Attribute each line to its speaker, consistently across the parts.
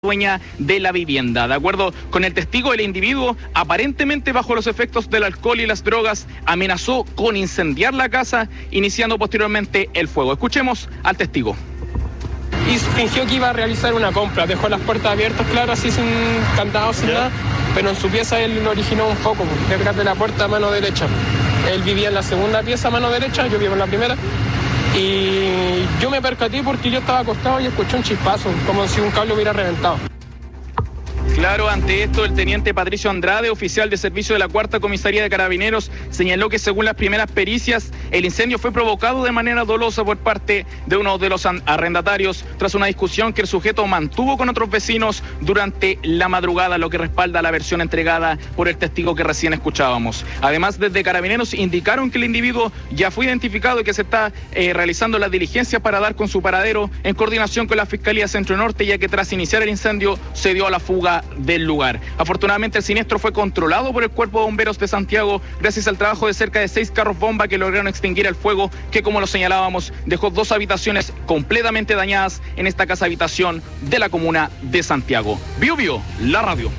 Speaker 1: dueña de la vivienda. De acuerdo con el testigo, el individuo, aparentemente bajo los efectos del alcohol y las drogas, amenazó con incendiar la casa, iniciando posteriormente el fuego. Escuchemos al testigo.
Speaker 2: Y fingió que iba a realizar una compra, dejó las puertas abiertas, claro, así sin candado, sin nada, pero en su pieza él originó un foco detrás de la puerta a mano derecha. Él vivía en la segunda pieza a mano derecha, yo vivo en la primera. Y yo me percaté porque yo estaba acostado y escuché un chispazo, como si un cable hubiera reventado.
Speaker 1: Claro, ante esto, el teniente Patricio Andrade, oficial de servicio de la Cuarta Comisaría de Carabineros, señaló que según las primeras pericias, el incendio fue provocado de manera dolosa por parte de uno de los arrendatarios, tras una discusión que el sujeto mantuvo con otros vecinos durante la madrugada, lo que respalda la versión entregada por el testigo que recién escuchábamos. Además, desde Carabineros indicaron que el individuo ya fue identificado y que se está realizando las diligencias para dar con su paradero en coordinación con la Fiscalía Centro Norte, ya que tras iniciar el incendio se dio a la fuga del lugar. Afortunadamente, el siniestro fue controlado por el Cuerpo de Bomberos de Santiago gracias al trabajo de cerca de 6 carros bomba que lograron extinguir el fuego que, como lo señalábamos, dejó 2 habitaciones completamente dañadas en esta casa habitación de la comuna de Santiago. Biobío, la radio.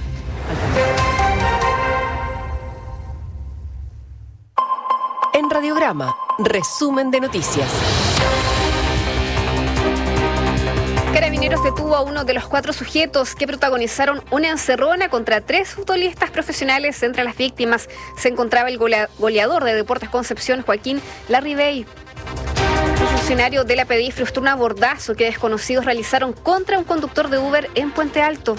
Speaker 3: En Radiograma, resumen de noticias.
Speaker 4: Carabineros detuvo a uno de los 4 sujetos que protagonizaron una encerrona contra 3 futbolistas profesionales. Entre las víctimas se encontraba el goleador de Deportes Concepción, Joaquín Larribey. Un funcionario de la PDI frustró un abordazo que desconocidos realizaron contra un conductor de Uber en Puente Alto.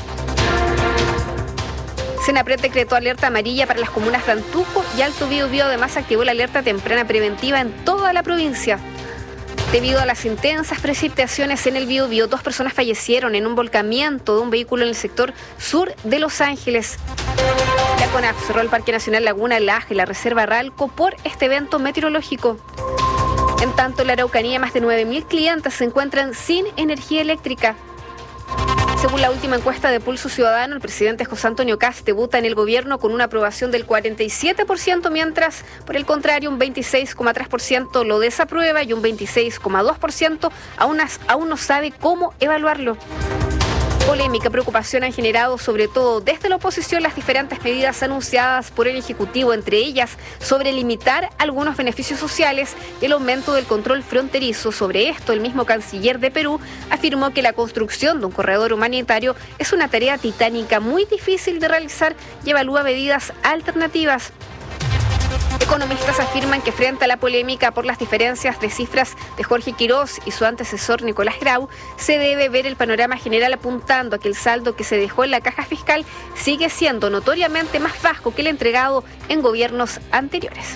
Speaker 4: Senapred decretó alerta amarilla para las comunas de Antuco y Alto Biobío. Además, activó la alerta temprana preventiva en toda la provincia. Debido a las intensas precipitaciones en el Biobío, 2 personas fallecieron en un volcamiento de un vehículo en el sector sur de Los Ángeles. La CONAF cerró el Parque Nacional Laguna Laja y la Reserva Ralco por este evento meteorológico. En tanto, en la Araucanía, más de 9.000 clientes se encuentran sin energía eléctrica. Según la última encuesta de Pulso Ciudadano, el presidente José Antonio Kast debuta en el gobierno con una aprobación del 47%, mientras, por el contrario, un 26,3% lo desaprueba y un 26,2% aún no sabe cómo evaluarlo. Polémica, preocupación han generado, sobre todo desde la oposición, las diferentes medidas anunciadas por el Ejecutivo, entre ellas sobre limitar algunos beneficios sociales y el aumento del control fronterizo. Sobre esto, el mismo canciller de Perú afirmó que la construcción de un corredor humanitario es una tarea titánica, muy difícil de realizar, y evalúa medidas alternativas. Economistas afirman que frente a la polémica por las diferencias de cifras de Jorge Quirós y su antecesor Nicolás Grau, se debe ver el panorama general apuntando a que el saldo que se dejó en la caja fiscal sigue siendo notoriamente más bajo que el entregado en gobiernos anteriores.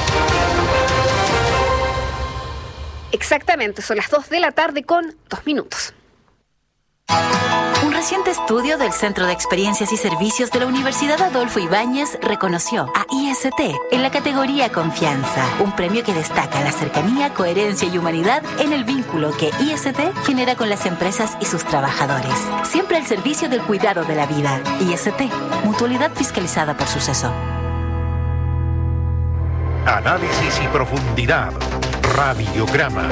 Speaker 4: Exactamente, son las 2 de la tarde con 2 minutos.
Speaker 5: Un reciente estudio del Centro de Experiencias y Servicios de la Universidad Adolfo Ibáñez reconoció a IST en la categoría Confianza, un premio que destaca la cercanía, coherencia y humanidad en el vínculo que IST genera con las empresas y sus trabajadores. Siempre al servicio del cuidado de la vida. IST, mutualidad fiscalizada por Suceso.
Speaker 6: Análisis y profundidad. Radiograma.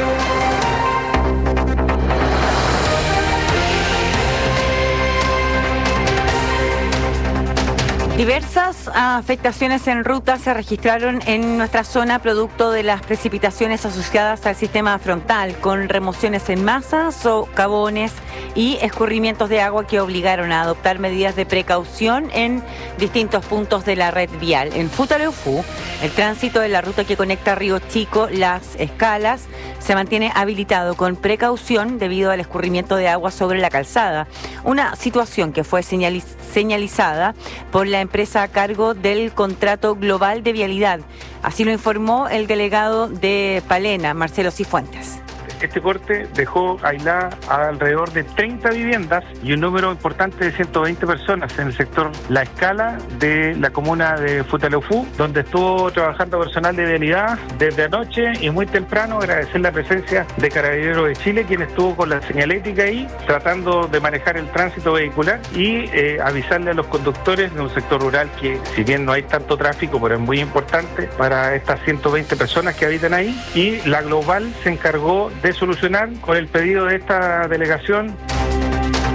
Speaker 7: Diversas afectaciones en ruta se registraron en nuestra zona producto de las precipitaciones asociadas al sistema frontal, con remociones en masa, socavones y escurrimientos de agua que obligaron a adoptar medidas de precaución en distintos puntos de la red vial. En Futaleufú, el tránsito de la ruta que conecta Río Chico, Las Escalas, se mantiene habilitado con precaución debido al escurrimiento de agua sobre la calzada, una situación que fue señalizada por la empresa a cargo del contrato global de vialidad. Así lo informó el delegado de Palena, Marcelo Cifuentes.
Speaker 8: Este corte dejó aisladas alrededor de 30 viviendas y un número importante de 120 personas en el sector La Escala de la comuna de Futaleufú, donde estuvo trabajando personal de vialidad desde anoche y muy temprano. Agradecer la presencia de Carabineros de Chile, quien estuvo con la señalética ahí, tratando de manejar el tránsito vehicular y avisarle a los conductores de un sector rural que, si bien no hay tanto tráfico, pero es muy importante para estas 120 personas que habitan ahí, y la Global se encargó de solucionar con el pedido de esta delegación.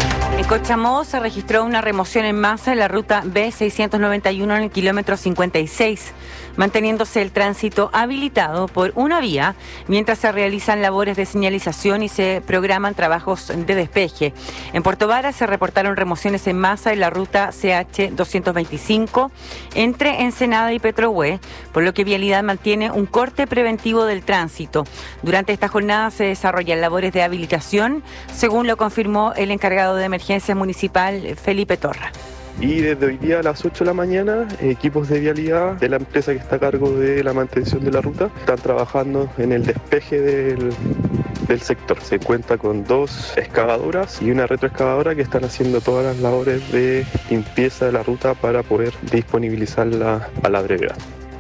Speaker 7: En Cochamó se registró una remoción en masa en la ruta B691 en el kilómetro 56, manteniéndose el tránsito habilitado por una vía mientras se realizan labores de señalización y se programan trabajos de despeje. En Puerto Varas se reportaron remociones en masa en la ruta CH225 entre Ensenada y Petrohue, por lo que Vialidad mantiene un corte preventivo del tránsito. Durante esta jornada se desarrollan labores de habilitación, según lo confirmó el encargado de emergencia municipal, Felipe Torra.
Speaker 9: Y desde hoy día a las 8 de la mañana, equipos de vialidad de la empresa que está a cargo de la mantención de la ruta están trabajando en el despeje del sector. Se cuenta con 2 excavadoras y una retroexcavadora que están haciendo todas las labores de limpieza de la ruta para poder disponibilizarla a la brevedad.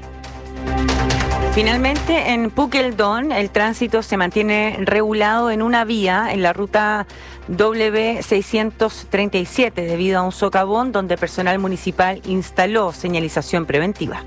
Speaker 7: Finalmente, en Puqueldón, el tránsito se mantiene regulado en una vía en la ruta W637 debido a un socavón donde personal municipal instaló señalización preventiva.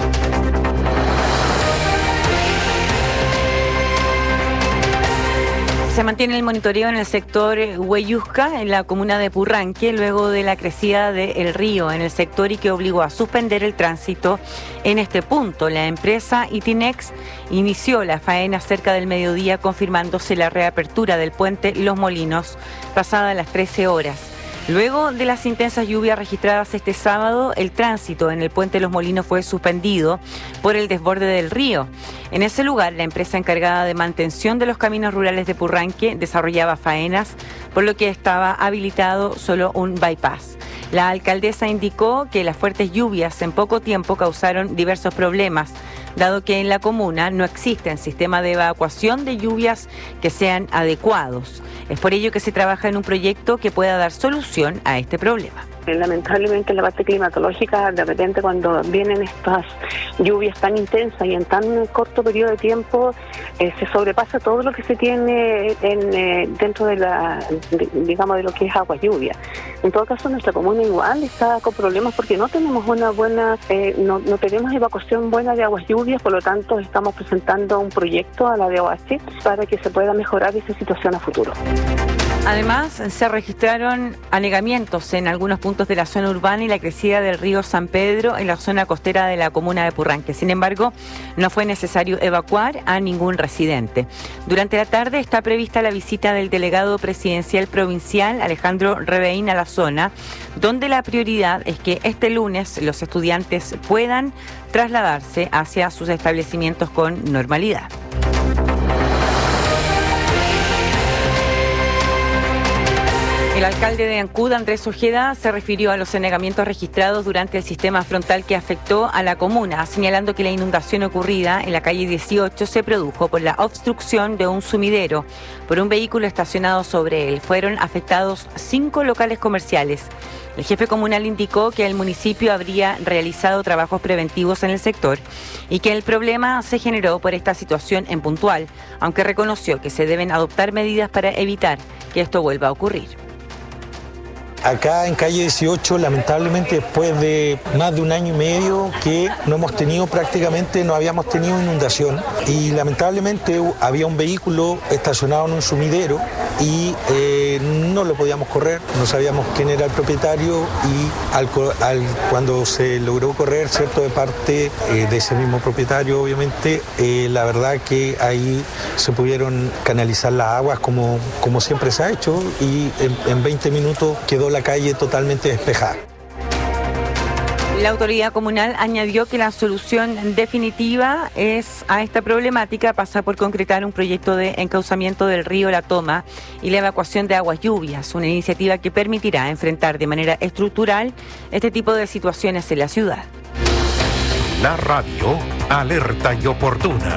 Speaker 7: Se mantiene el monitoreo en el sector Hueyusca, en la comuna de Purranque, luego de la crecida del río en el sector y que obligó a suspender el tránsito en este punto. La empresa Itinex inició la faena cerca del mediodía, confirmándose la reapertura del puente Los Molinos pasada las 13 horas. Luego de las intensas lluvias registradas este sábado, el tránsito en el puente Los Molinos fue suspendido por el desborde del río. En ese lugar, la empresa encargada de mantención de los caminos rurales de Purranque desarrollaba faenas, por lo que estaba habilitado solo un bypass. La alcaldesa indicó que las fuertes lluvias en poco tiempo causaron diversos problemas, dado que en la comuna no existen sistemas de evacuación de lluvias que sean adecuados. Es por ello que se trabaja en un proyecto que pueda dar solución a este problema.
Speaker 10: Lamentablemente en la parte climatológica, de repente cuando vienen estas lluvias tan intensas y en tan corto periodo de tiempo, se sobrepasa todo lo que se tiene dentro de digamos de lo que es agua lluvia. En todo caso, nuestra comuna igual está con problemas porque no tenemos una buena, no tenemos evacuación buena de aguas lluvias, por lo tanto estamos presentando un proyecto a la DOH para que se pueda mejorar esa situación a futuro.
Speaker 7: Además, se registraron anegamientos en algunos puntos de la zona urbana y la crecida del río San Pedro en la zona costera de la comuna de Purranque. Sin embargo, no fue necesario evacuar a ningún residente. Durante la tarde está prevista la visita del delegado presidencial provincial, Alejandro Rebeín, a la zona, donde la prioridad es que este lunes los estudiantes puedan trasladarse hacia sus establecimientos con normalidad. El alcalde de Ancud, Andrés Ojeda, se refirió a los anegamientos registrados durante el sistema frontal que afectó a la comuna, señalando que la inundación ocurrida en la calle 18 se produjo por la obstrucción de un sumidero por un vehículo estacionado sobre él. Fueron afectados 5 locales comerciales. El jefe comunal indicó que el municipio habría realizado trabajos preventivos en el sector y que el problema se generó por esta situación en puntual, aunque reconoció que se deben adoptar medidas para evitar que esto vuelva a ocurrir.
Speaker 11: Acá en calle 18, lamentablemente, después de más de un año y medio que no habíamos tenido inundación y lamentablemente había un vehículo estacionado en un sumidero y no lo podíamos correr, no sabíamos quién era el propietario y cuando se logró correr, ¿cierto?, de parte de ese mismo propietario, obviamente, la verdad que ahí se pudieron canalizar las aguas como siempre se ha hecho y en 20 minutos quedó la calle totalmente despejada.
Speaker 7: La autoridad comunal añadió que la solución definitiva a esta problemática pasa por concretar un proyecto de encauzamiento del río La Toma y la evacuación de aguas lluvias, una iniciativa que permitirá enfrentar de manera estructural este tipo de situaciones en la ciudad.
Speaker 6: La radio alerta y oportuna.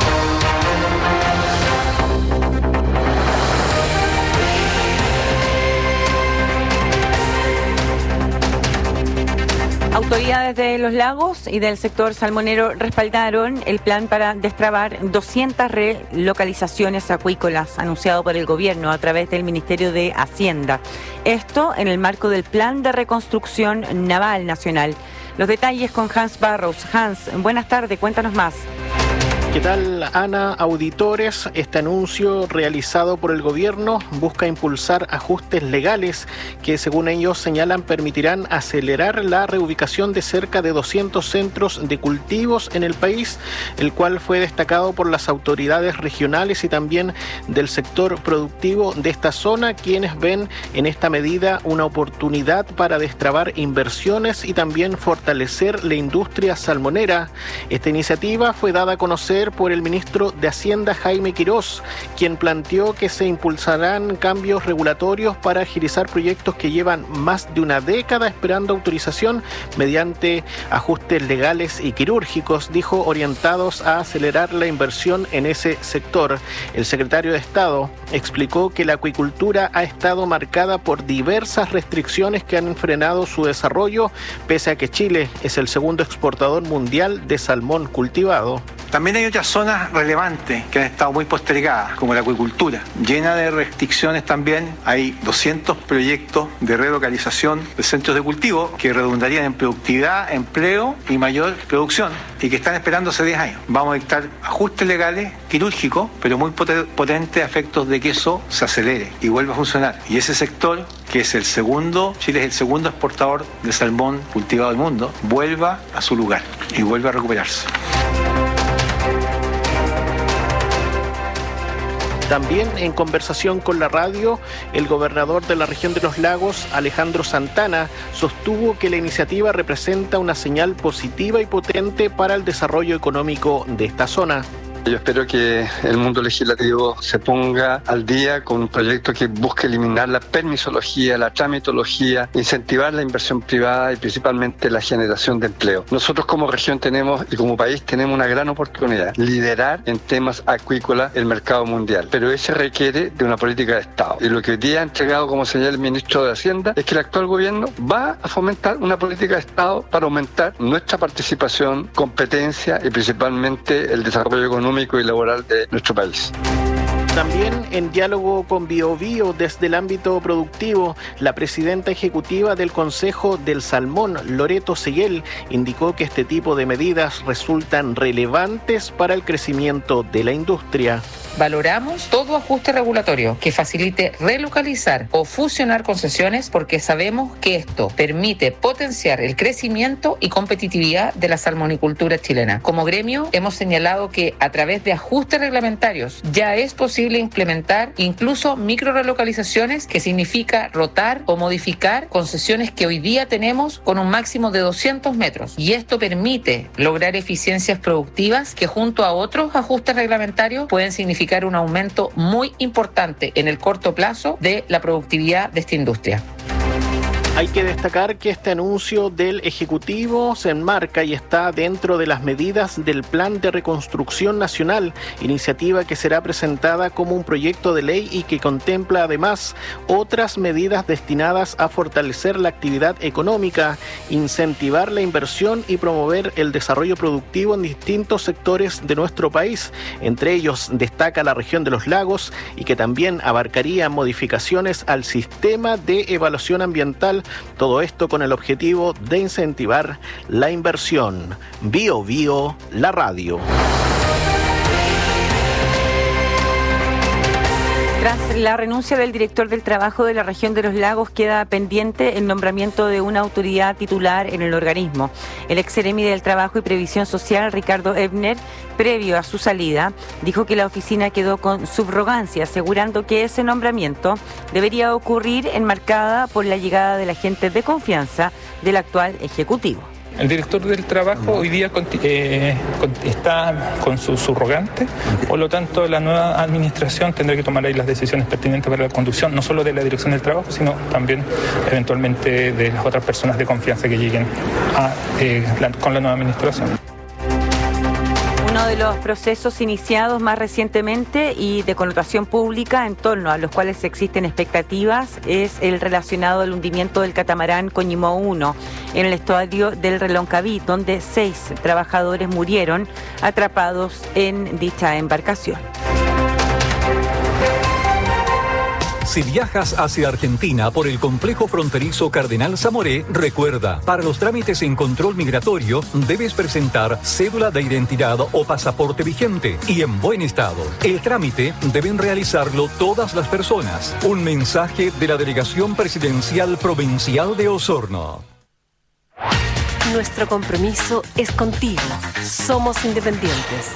Speaker 7: Autoridades de Los Lagos y del sector salmonero respaldaron el plan para destrabar 200 relocalizaciones acuícolas anunciado por el gobierno a través del Ministerio de Hacienda. Esto en el marco del Plan de Reconstrucción Naval Nacional. Los detalles con Hans Barros. Hans, buenas tardes, cuéntanos más.
Speaker 12: ¿Qué tal, Ana? Auditores, este anuncio realizado por el gobierno busca impulsar ajustes legales que, según ellos señalan, permitirán acelerar la reubicación de cerca de 200 centros de cultivos en el país, el cual fue destacado por las autoridades regionales y también del sector productivo de esta zona, quienes ven en esta medida una oportunidad para destrabar inversiones y también fortalecer la industria salmonera. Esta iniciativa fue dada a conocer por el ministro de Hacienda, Jaime Quirós, quien planteó que se impulsarán cambios regulatorios para agilizar proyectos que llevan más de una década esperando autorización mediante ajustes legales y quirúrgicos, dijo, orientados a acelerar la inversión en ese sector. El secretario de Estado explicó que la acuicultura ha estado marcada por diversas restricciones que han frenado su desarrollo, pese a que Chile es el segundo exportador mundial de salmón cultivado.
Speaker 13: También hay otras zonas relevantes que han estado muy postergadas, como la acuicultura, llena de restricciones también. Hay 200 proyectos de relocalización de centros de cultivo que redundarían en productividad, empleo y mayor producción, y que están esperando hace 10 años. Vamos a dictar ajustes legales, quirúrgicos, pero muy potentes a efectos de que eso se acelere y vuelva a funcionar. Y ese sector, que es Chile es el segundo exportador de salmón cultivado del mundo, vuelva a su lugar y vuelva a recuperarse.
Speaker 12: También en conversación con la radio, el gobernador de la región de los Lagos, Alejandro Santana, sostuvo que la iniciativa representa una señal positiva y potente para el desarrollo económico de esta zona.
Speaker 14: Yo espero que el mundo legislativo se ponga al día con un proyecto que busque eliminar la permisología, la tramitología, incentivar la inversión privada y principalmente la generación de empleo. Nosotros como región y como país tenemos una gran oportunidad, liderar en temas acuícolas el mercado mundial, pero eso requiere de una política de Estado. Y lo que hoy día ha entregado como señal el ministro de Hacienda es que el actual gobierno va a fomentar una política de Estado para aumentar nuestra participación, competencia y principalmente el desarrollo económico y laboral de nuestro país.
Speaker 12: También en diálogo con BioBio desde el ámbito productivo, la presidenta ejecutiva del Consejo del Salmón, Loreto Seguel, indicó que este tipo de medidas resultan relevantes para el crecimiento de la industria.
Speaker 15: Valoramos todo ajuste regulatorio que facilite relocalizar o fusionar concesiones porque sabemos que esto permite potenciar el crecimiento y competitividad de la salmonicultura chilena. Como gremio hemos señalado que a través de ajustes reglamentarios ya es posible implementar incluso micro relocalizaciones, que significa rotar o modificar concesiones que hoy día tenemos con un máximo de 200 metros. Y esto permite lograr eficiencias productivas que junto a otros ajustes reglamentarios pueden significar un aumento muy importante en el corto plazo de la productividad de esta industria.
Speaker 12: Hay que destacar que este anuncio del Ejecutivo se enmarca y está dentro de las medidas del Plan de Reconstrucción Nacional, iniciativa que será presentada como un proyecto de ley y que contempla además otras medidas destinadas a fortalecer la actividad económica, incentivar la inversión y promover el desarrollo productivo en distintos sectores de nuestro país. Entre ellos destaca la región de los lagos y que también abarcaría modificaciones al sistema de evaluación ambiental. Todo esto con el objetivo de incentivar la inversión. BioBio, la radio.
Speaker 7: Tras la renuncia del director del trabajo de la región de los lagos, queda pendiente el nombramiento de una autoridad titular en el organismo. El ex seremi del Trabajo y Previsión Social, Ricardo Ebner, previo a su salida, dijo que la oficina quedó con subrogancia, asegurando que ese nombramiento debería ocurrir enmarcada por la llegada de la gente de confianza del actual ejecutivo.
Speaker 16: El director del trabajo hoy día está con su subrogante, por lo tanto la nueva administración tendrá que tomar ahí las decisiones pertinentes para la conducción, no solo de la dirección del trabajo, sino también eventualmente de las otras personas de confianza que lleguen con la nueva administración.
Speaker 7: Uno de los procesos iniciados más recientemente y de connotación pública en torno a los cuales existen expectativas es el relacionado al hundimiento del catamarán Coñimó 1 en el estuario del Reloncaví, donde 6 trabajadores murieron atrapados en dicha embarcación.
Speaker 17: Si viajas hacia Argentina por el complejo fronterizo Cardenal Zamoré, recuerda, para los trámites en control migratorio debes presentar cédula de identidad o pasaporte vigente y en buen estado. El trámite deben realizarlo todas las personas. Un mensaje de la Delegación Presidencial Provincial de Osorno.
Speaker 3: Nuestro compromiso es contigo. Somos independientes.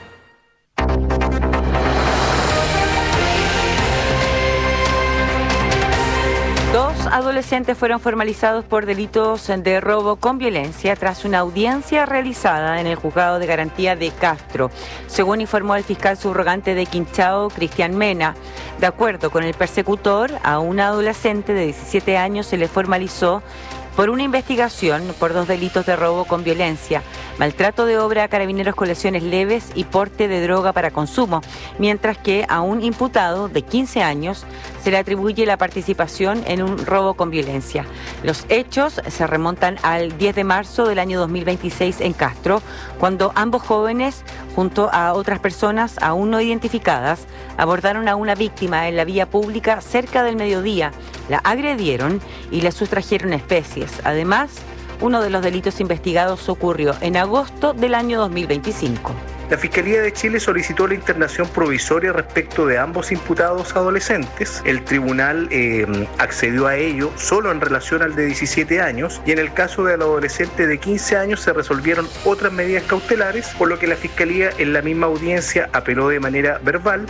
Speaker 7: Dos adolescentes fueron formalizados por delitos de robo con violencia tras una audiencia realizada en el Juzgado de Garantía de Castro, según informó el fiscal subrogante de Quinchao, Cristian Mena. De acuerdo con el persecutor, a un adolescente de 17 años se le formalizó por una investigación por 2 delitos de robo con violencia, maltrato de obra a carabineros con lesiones leves y porte de droga para consumo, mientras que a un imputado de 15 años se le atribuye la participación en un robo con violencia. Los hechos se remontan al 10 de marzo del año 2026 en Castro, cuando ambos jóvenes, junto a otras personas aún no identificadas, abordaron a una víctima en la vía pública cerca del mediodía, la agredieron y le sustrajeron especies. Además, uno de los delitos investigados ocurrió en agosto del año 2025.
Speaker 18: La Fiscalía de Chile solicitó la internación provisoria respecto de ambos imputados adolescentes. El tribunal accedió a ello solo en relación al de 17 años y en el caso del adolescente de 15 años se resolvieron otras medidas cautelares, por lo que la Fiscalía en la misma audiencia apeló de manera verbal.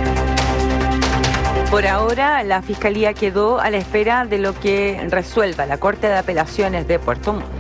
Speaker 7: Por ahora, la Fiscalía quedó a la espera de lo que resuelva la Corte de Apelaciones de Puerto Montt.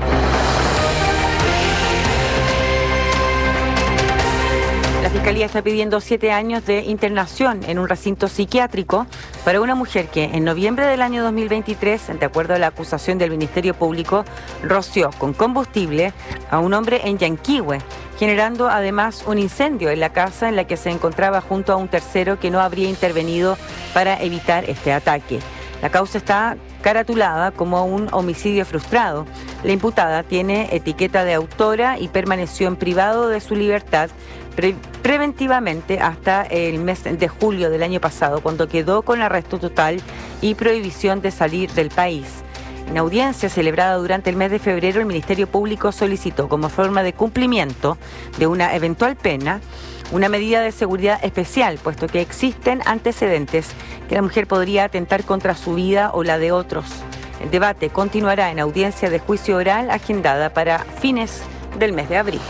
Speaker 7: La Fiscalía está pidiendo 7 años de internación en un recinto psiquiátrico para una mujer que en noviembre del año 2023, de acuerdo a la acusación del Ministerio Público, roció con combustible a un hombre en Yanquihue, generando además un incendio en la casa en la que se encontraba junto a un tercero que no habría intervenido para evitar este ataque. La causa está caratulada como un homicidio frustrado. La imputada tiene etiqueta de autora y permaneció en privado de su libertad preventivamente hasta el mes de julio del año pasado, cuando quedó con arresto total y prohibición de salir del país. En audiencia celebrada durante el mes de febrero, el Ministerio Público solicitó como forma de cumplimiento de una eventual pena una medida de seguridad especial, puesto que existen antecedentes que la mujer podría atentar contra su vida o la de otros. El debate continuará en audiencia de juicio oral agendada para fines del mes de abril.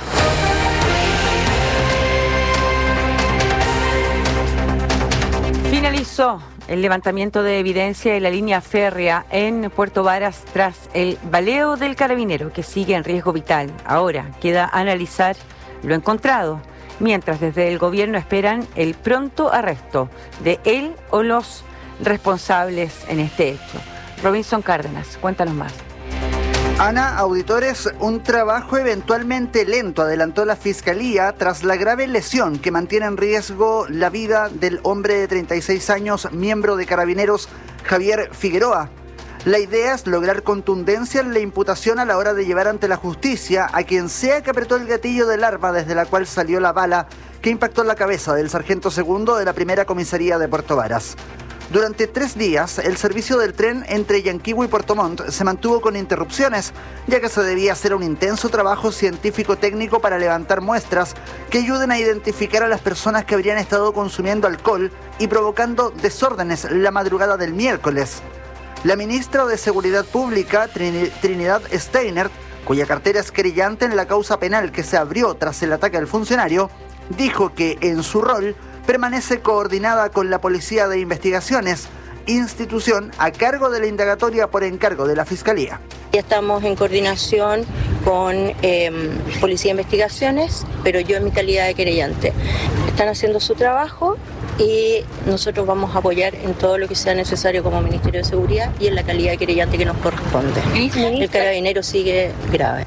Speaker 7: Finalizó el levantamiento de evidencia de la línea férrea en Puerto Varas tras el baleo del carabinero que sigue en riesgo vital. Ahora queda analizar lo encontrado, mientras desde el gobierno esperan el pronto arresto de él o los responsables en este hecho. Robinson Cárdenas, cuéntanos más.
Speaker 19: Ana, auditores, un trabajo eventualmente lento adelantó la Fiscalía tras la grave lesión que mantiene en riesgo la vida del hombre de 36 años, miembro de Carabineros, Javier Figueroa. La idea es lograr contundencia en la imputación a la hora de llevar ante la justicia a quien sea que apretó el gatillo del arma desde la cual salió la bala que impactó en la cabeza del sargento segundo de la primera comisaría de Puerto Varas. Durante 3 días, el servicio del tren entre Yanquihue y Puerto Montt se mantuvo con interrupciones, ya que se debía hacer un intenso trabajo científico-técnico para levantar muestras que ayuden a identificar a las personas que habrían estado consumiendo alcohol y provocando desórdenes la madrugada del miércoles. La ministra de Seguridad Pública, Trinidad Steiner, cuya cartera es querellante en la causa penal que se abrió tras el ataque al funcionario, dijo que en su rol permanece coordinada con la Policía de Investigaciones, institución a cargo de la indagatoria por encargo de la Fiscalía.
Speaker 20: Ya estamos en coordinación con Policía de Investigaciones, pero yo en mi calidad de querellante. Están haciendo su trabajo y nosotros vamos a apoyar en todo lo que sea necesario como Ministerio de Seguridad y en la calidad de querellante que nos corresponde. El carabinero sigue grave.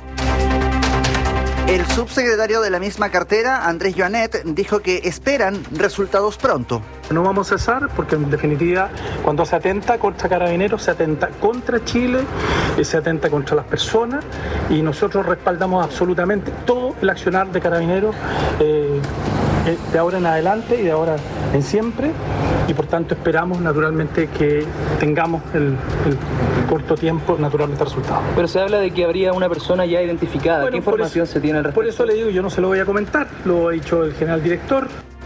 Speaker 19: El subsecretario de la misma cartera, Andrés Joanet, dijo que esperan resultados pronto.
Speaker 21: No vamos a cesar porque en definitiva cuando se atenta contra Carabineros se atenta contra Chile, se atenta contra las personas y nosotros respaldamos absolutamente todo el accionar de Carabineros de ahora en adelante y de ahora en siempre y por tanto esperamos naturalmente que tengamos el corto tiempo naturalmente resultado.
Speaker 2: Pero se habla de que habría una persona ya identificada.
Speaker 21: Bueno,
Speaker 2: ¿qué información se tiene al respecto?
Speaker 21: Por eso le digo, yo no se lo voy a comentar, lo ha dicho el general director.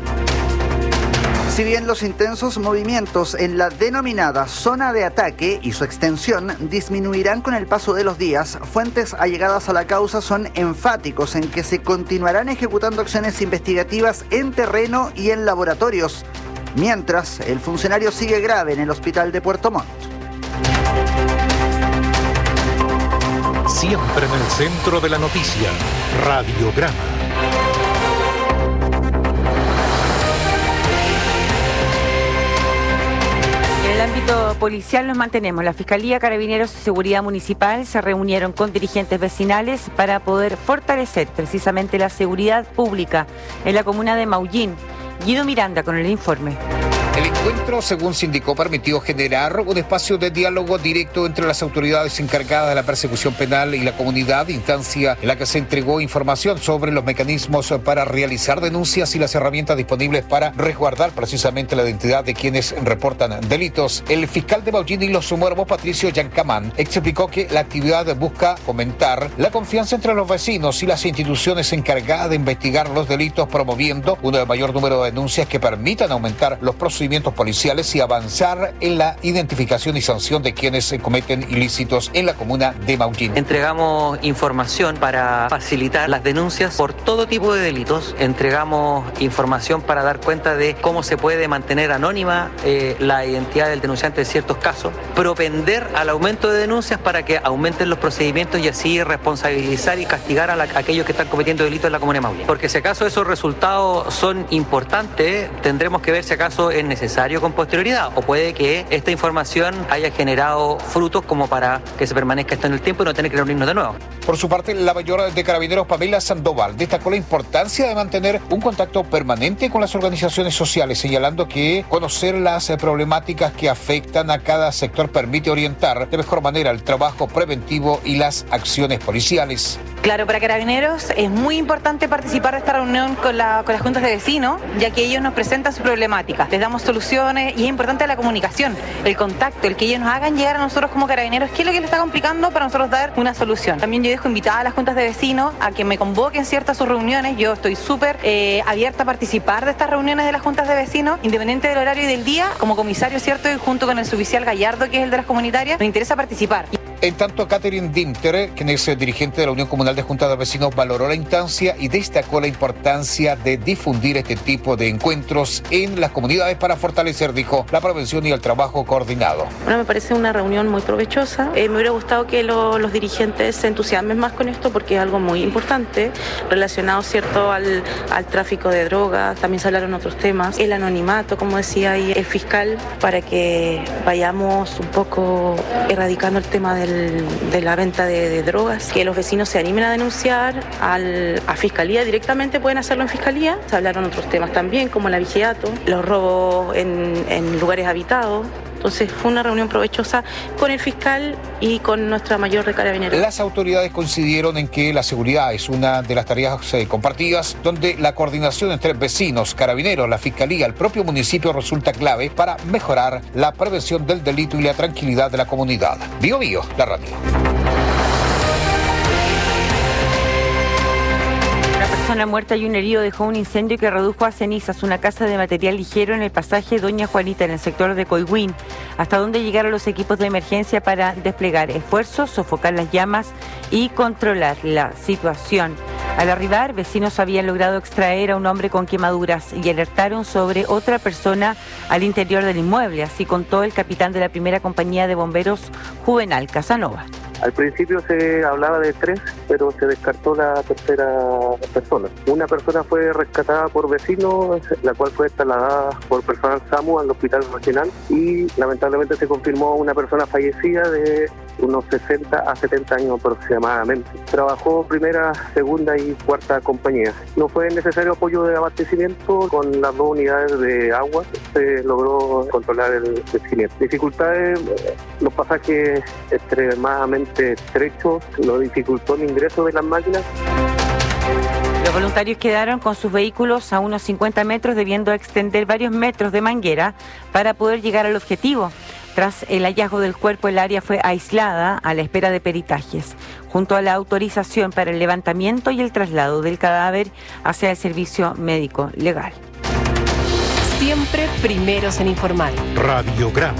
Speaker 19: Si bien los intensos movimientos en la denominada zona de ataque y su extensión disminuirán con el paso de los días, fuentes allegadas a la causa son enfáticos en que se continuarán ejecutando acciones investigativas en terreno y en laboratorios, mientras el funcionario sigue grave en el hospital de Puerto Montt.
Speaker 6: Siempre en el centro de la noticia, Radiograma.
Speaker 7: En el ámbito policial nos mantenemos. La Fiscalía, Carabineros y Seguridad Municipal se reunieron con dirigentes vecinales para poder fortalecer precisamente la seguridad pública en la comuna de Maullín. Guido Miranda con el informe.
Speaker 22: El encuentro, según se indicó, permitió generar un espacio de diálogo directo entre las autoridades encargadas de la persecución penal y la comunidad, instancia en la que se entregó información sobre los mecanismos para realizar denuncias y las herramientas disponibles para resguardar precisamente la identidad de quienes reportan delitos. El fiscal de Maullín y Los Muermos, Patricio Yancamán, explicó que la actividad busca fomentar la confianza entre los vecinos y las instituciones encargadas de investigar los delitos, promoviendo un mayor número de denuncias que permitan aumentar los procedimientos policiales y avanzar en la identificación y sanción de quienes cometen ilícitos en la comuna de Maullín.
Speaker 23: Entregamos información para facilitar las denuncias por todo tipo de delitos. Entregamos información para dar cuenta de cómo se puede mantener anónima la identidad del denunciante en ciertos casos. Propender al aumento de denuncias para que aumenten los procedimientos y así responsabilizar y castigar a aquellos que están cometiendo delitos en la comuna de Maullín. Porque si acaso esos resultados son importantes, tendremos que ver si acaso es necesario con posterioridad, o puede que esta información haya generado frutos como para que se permanezca esto en el tiempo y no tener que reunirnos de nuevo.
Speaker 22: Por su parte, la mayor de Carabineros, Pamela Sandoval, destacó la importancia de mantener un contacto permanente con las organizaciones sociales, señalando que conocer las problemáticas que afectan a cada sector permite orientar de mejor manera el trabajo preventivo y las acciones policiales.
Speaker 24: Claro, para Carabineros es muy importante participar de esta reunión con las juntas de vecinos, ya que ellos nos presentan su problemática, les damos soluciones y es importante la comunicación, el contacto, el que ellos nos hagan llegar a nosotros como Carabineros qué es lo que les está complicando para nosotros dar una solución. También yo dejo invitada a las juntas de vecinos a que me convoquen ciertas sus reuniones. Yo estoy súper abierta a participar de estas reuniones de las juntas de vecinos, independiente del horario y del día, como comisario, ¿cierto? Y junto con el suboficial Gallardo, que es el de las comunitarias, nos interesa participar.
Speaker 22: En tanto, Catherine Dinter, quien es dirigente de la Unión Comunal de Juntas de Vecinos, valoró la instancia y destacó la importancia de difundir este tipo de encuentros en las comunidades para fortalecer, dijo, la prevención y el trabajo coordinado.
Speaker 25: Bueno, me parece una reunión muy provechosa. Me hubiera gustado que los dirigentes se entusiasmen más con esto porque es algo muy importante relacionado, ¿cierto?, al tráfico de drogas. También se hablaron otros temas, el anonimato, como decía ahí el fiscal, para que vayamos un poco erradicando el tema de la venta de drogas, que los vecinos se animen a denunciar a Fiscalía directamente, pueden hacerlo en Fiscalía. Se hablaron otros temas también, como el vigiato, los robos en lugares habitados. Entonces fue una reunión provechosa con el fiscal y con nuestra mayor de Carabineros.
Speaker 22: Las autoridades coincidieron en que la seguridad es una de las tareas compartidas, donde la coordinación entre vecinos, Carabineros, la Fiscalía, el propio municipio resulta clave para mejorar la prevención del delito y la tranquilidad de la comunidad. Bio Bio, la radio.
Speaker 7: Una persona muerta y un herido dejó un incendio que redujo a cenizas una casa de material ligero en el pasaje Doña Juanita, en el sector de Coihuín, hasta donde llegaron los equipos de emergencia para desplegar esfuerzos, sofocar las llamas y controlar la situación. Al arribar, vecinos habían logrado extraer a un hombre con quemaduras y alertaron sobre otra persona al interior del inmueble, así contó el capitán de la primera compañía de bomberos, Juvenal Casanova.
Speaker 26: Al principio se hablaba de 3, pero se descartó la tercera persona. Una persona fue rescatada por vecinos, la cual fue trasladada por personal SAMU al hospital regional y lamentablemente se confirmó una persona fallecida de unos 60 a 70 años aproximadamente. Trabajó primera, segunda y cuarta compañía. No fue necesario apoyo de abastecimiento, con las 2 unidades de agua se logró controlar el abastecimiento. Dificultades, los pasajes extremadamente estrechos, lo dificultó el ingreso de las máquinas.
Speaker 7: Los voluntarios quedaron con sus vehículos a unos 50 metros, debiendo extender varios metros de manguera para poder llegar al objetivo. Tras el hallazgo del cuerpo, el área fue aislada a la espera de peritajes, junto a la autorización para el levantamiento y el traslado del cadáver hacia el servicio médico legal.
Speaker 3: Siempre primeros en informar.
Speaker 6: Radiograma.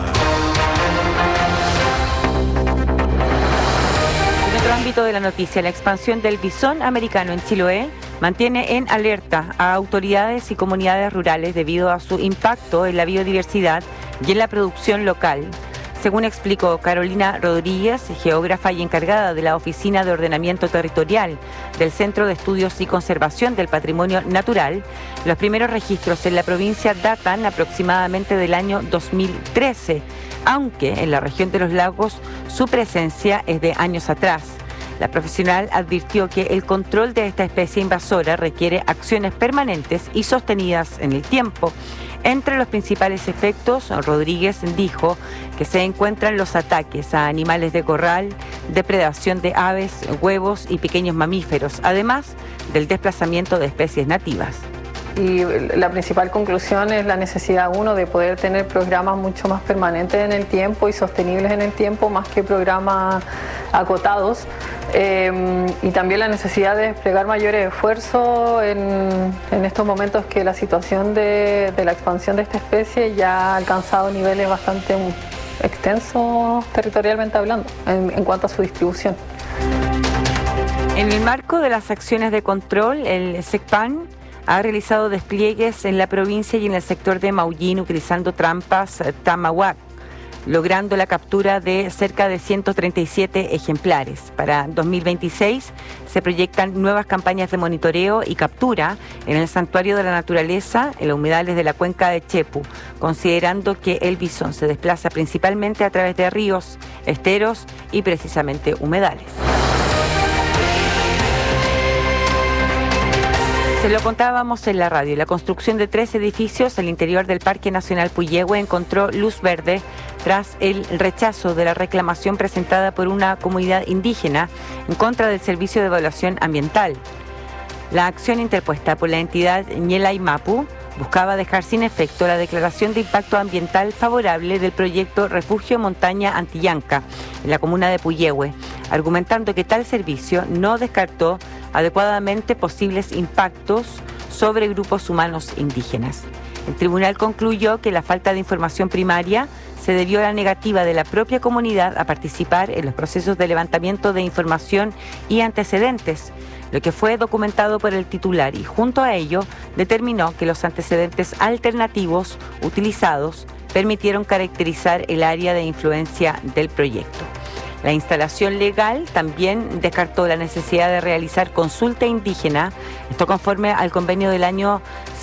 Speaker 7: En otro ámbito de la noticia, la expansión del bisón americano en Chiloé mantiene en alerta a autoridades y comunidades rurales debido a su impacto en la biodiversidad y en la producción local. Según explicó Carolina Rodríguez, geógrafa y encargada de la Oficina de Ordenamiento Territorial del Centro de Estudios y Conservación del Patrimonio Natural, los primeros registros en la provincia datan aproximadamente del año 2013, aunque en la región de los lagos su presencia es de años atrás. La profesional advirtió que el control de esta especie invasora requiere acciones permanentes y sostenidas en el tiempo. Entre los principales efectos, Rodríguez dijo que se encuentran los ataques a animales de corral, depredación de aves, huevos y pequeños mamíferos, además del desplazamiento de especies nativas.
Speaker 1: Y la principal conclusión es la necesidad, uno, de poder tener programas mucho más permanentes en el tiempo y sostenibles en el tiempo, más que programas acotados. Y también la necesidad de desplegar mayores esfuerzos en estos momentos que la situación de la expansión de esta especie ya ha alcanzado niveles bastante extensos territorialmente hablando, en cuanto a su distribución.
Speaker 7: En el marco de las acciones de control, el SECPAN ha realizado despliegues en la provincia y en el sector de Maullín utilizando trampas Tamahuac, logrando la captura de cerca de 137 ejemplares. Para 2026 se proyectan nuevas campañas de monitoreo y captura en el Santuario de la Naturaleza, en los humedales de la cuenca de Chepu, considerando que el bisón se desplaza principalmente a través de ríos, esteros y precisamente humedales. Se lo contábamos en la radio. La construcción de 3 edificios al interior del Parque Nacional Puyehue encontró luz verde tras el rechazo de la reclamación presentada por una comunidad indígena en contra del Servicio de Evaluación Ambiental. La acción interpuesta por la entidad Ñelay Mapu buscaba dejar sin efecto la declaración de impacto ambiental favorable del proyecto Refugio Montaña Antillanca en la comuna de Puyehue, argumentando que tal servicio no descartó adecuadamente posibles impactos sobre grupos humanos indígenas. El tribunal concluyó que la falta de información primaria se debió a la negativa de la propia comunidad a participar en los procesos de levantamiento de información y antecedentes, lo que fue documentado por el titular, y junto a ello determinó que los antecedentes alternativos utilizados permitieron caracterizar el área de influencia del proyecto. La instalación legal también descartó la necesidad de realizar consulta indígena, esto conforme al convenio del año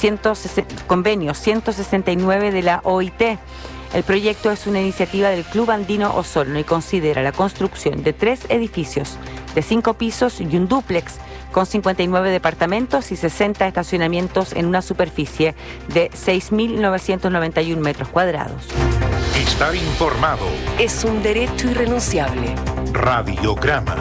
Speaker 7: 169 de la OIT. El proyecto es una iniciativa del Club Andino Osorno y considera la construcción de 3 edificios de 5 pisos y un dúplex con 59 departamentos y 60 estacionamientos en una superficie de 6.991 metros cuadrados.
Speaker 6: Estar informado
Speaker 3: es un derecho irrenunciable.
Speaker 6: Radiograma.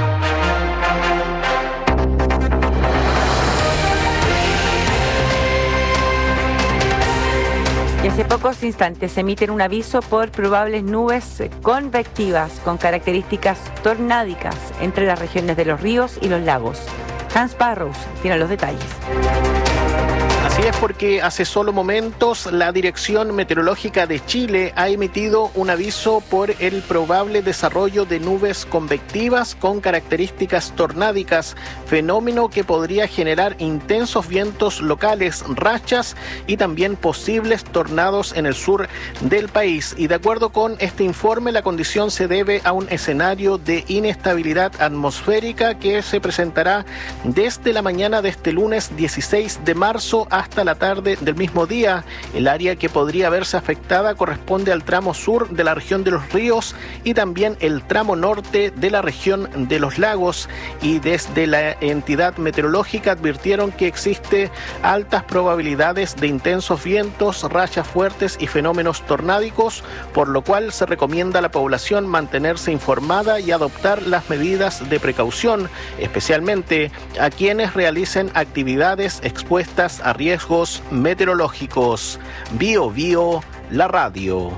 Speaker 7: Y hace pocos instantes se emiten un aviso por probables nubes convectivas con características tornádicas entre las regiones de los ríos y los lagos. Hans Parros tiene los detalles.
Speaker 12: Así es, porque hace solo momentos la Dirección Meteorológica de Chile ha emitido un aviso por el probable desarrollo de nubes convectivas con características tornádicas, fenómeno que podría generar intensos vientos locales, rachas y también posibles tornados en el sur del país. Y de acuerdo con este informe, la condición se debe a un escenario de inestabilidad atmosférica que se presentará desde la mañana de este lunes 16 de marzo hasta hasta la tarde del mismo día. El área que podría verse afectada corresponde al tramo sur de la región de Los Ríos y también el tramo norte de la región de Los Lagos. Y desde la entidad meteorológica advirtieron que existe altas probabilidades de intensos vientos, rachas fuertes y fenómenos tornádicos, por lo cual se recomienda a la población mantenerse informada y adoptar las medidas de precaución, especialmente a quienes realicen actividades expuestas a riesgos meteorológicos. Bio Bio, la radio.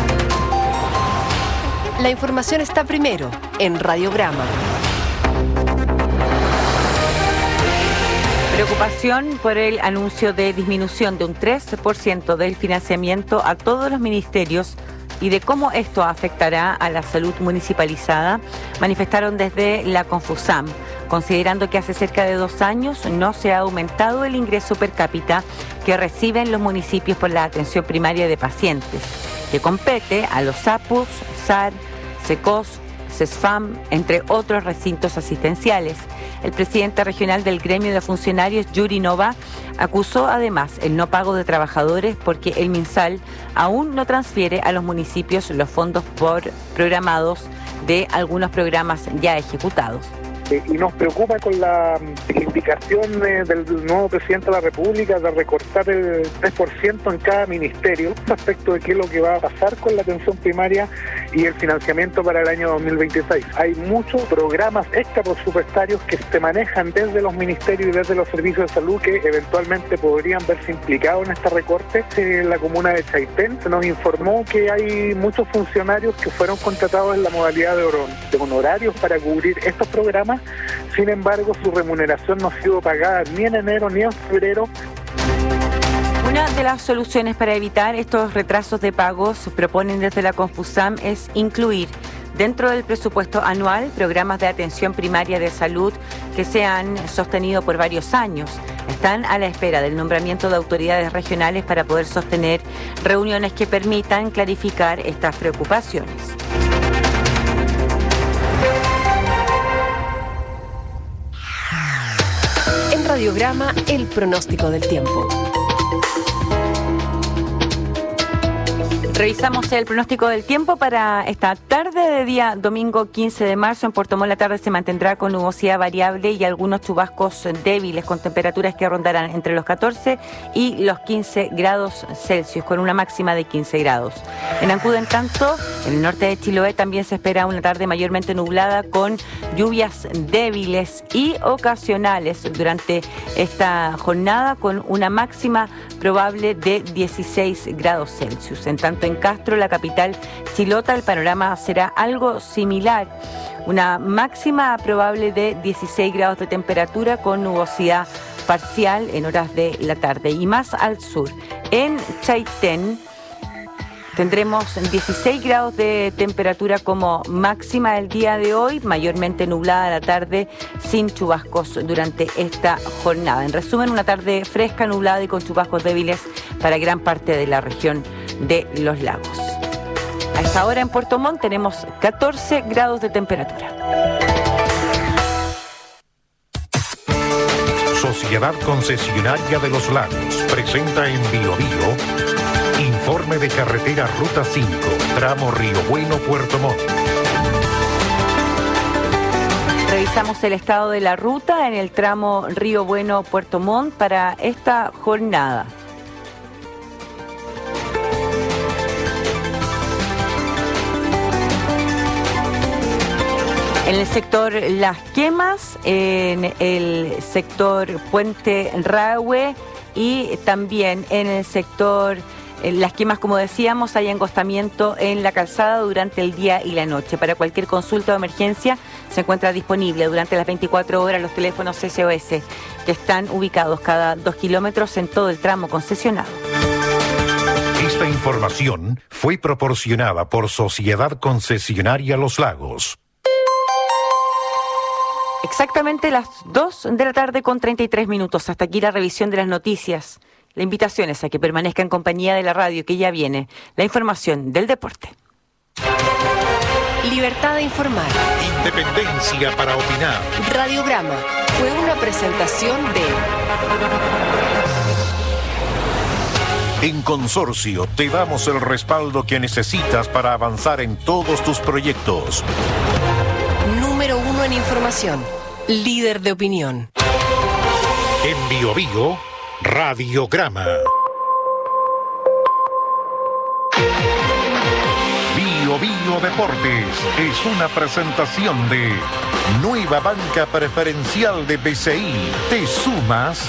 Speaker 3: La información está primero en Radiograma.
Speaker 7: Preocupación por el anuncio de disminución de un 13% del financiamiento a todos los ministerios y de cómo esto afectará a la salud municipalizada, manifestaron desde la Confusam, considerando que hace cerca de 2 años no se ha aumentado el ingreso per cápita que reciben los municipios por la atención primaria de pacientes, que compete a los SAPUS, SAR, SECOS, CESFAM, entre otros recintos asistenciales. El presidente regional del gremio de funcionarios, Yuri Nova, acusó además el no pago de trabajadores porque el MinSal aún no transfiere a los municipios los fondos programados de algunos programas ya ejecutados.
Speaker 21: Y nos preocupa con la indicación del nuevo presidente de la República de recortar el 3% en cada ministerio respecto de qué es lo que va a pasar con la atención primaria y el financiamiento para el año 2026. Hay muchos programas extrapresupuestarios que se manejan desde los ministerios y desde los servicios de salud que eventualmente podrían verse implicados en este recorte. En la comuna de Chaitén se nos informó que hay muchos funcionarios que fueron contratados en la modalidad de honorarios para cubrir estos programas. Sin embargo, su remuneración no ha sido pagada ni en enero ni en febrero.
Speaker 7: Una de las soluciones para evitar estos retrasos de pagos, proponen desde la Confusam, es incluir dentro del presupuesto anual programas de atención primaria de salud que se han sostenido por varios años. Están a la espera del nombramiento de autoridades regionales para poder sostener reuniones que permitan clarificar estas preocupaciones.
Speaker 3: Radiograma, el pronóstico del tiempo.
Speaker 7: Revisamos el pronóstico del tiempo para esta tarde de día domingo 15 de marzo. En Puerto Montt la tarde se mantendrá con nubosidad variable y algunos chubascos débiles con temperaturas que rondarán entre los 14 y los 15 grados Celsius, con una máxima de 15 grados. En Ancud, en tanto, en el norte de Chiloé también se espera una tarde mayormente nublada con lluvias débiles y ocasionales durante esta jornada, con una máxima probable de 16 grados Celsius. En tanto, en Castro, la capital chilota, el panorama será algo similar. Una máxima probable de 16 grados de temperatura con nubosidad parcial en horas de la tarde. Y más al sur, en Chaitén, tendremos 16 grados de temperatura como máxima el día de hoy, mayormente nublada la tarde, sin chubascos durante esta jornada. En resumen, una tarde fresca, nublada y con chubascos débiles para gran parte de la región de Los Lagos. A esta hora en Puerto Montt tenemos 14 grados de temperatura.
Speaker 6: Sociedad Concesionaria de Los Lagos presenta en Bio Bio informe de carretera Ruta 5, tramo Río Bueno, Puerto Montt.
Speaker 7: Revisamos el estado de la ruta en el tramo Río Bueno, Puerto Montt para esta jornada. En el sector Las Quemas, en el sector Puente Rahue y también en el sector Las Quemas, como decíamos, hay engostamiento en la calzada durante el día y la noche. Para cualquier consulta o emergencia se encuentra disponible durante las 24 horas los teléfonos SOS que están ubicados cada 2 kilómetros en todo el tramo concesionado.
Speaker 6: Esta información fue proporcionada por Sociedad Concesionaria Los Lagos.
Speaker 7: Exactamente las 2 de la tarde con 33 minutos. Hasta aquí la revisión de las noticias. La invitación es a que permanezca en compañía de la radio, que ya viene la información del deporte.
Speaker 3: Libertad de informar.
Speaker 6: Independencia para opinar.
Speaker 3: Radiograma fue una presentación de
Speaker 6: En Consorcio te damos el respaldo que necesitas para avanzar en todos tus proyectos.
Speaker 3: Número 1 en información. Líder de opinión.
Speaker 6: En Biobío, Radiograma. Biobío Deportes es una presentación de Nueva Banca Preferencial de BCI. ¿Te sumas?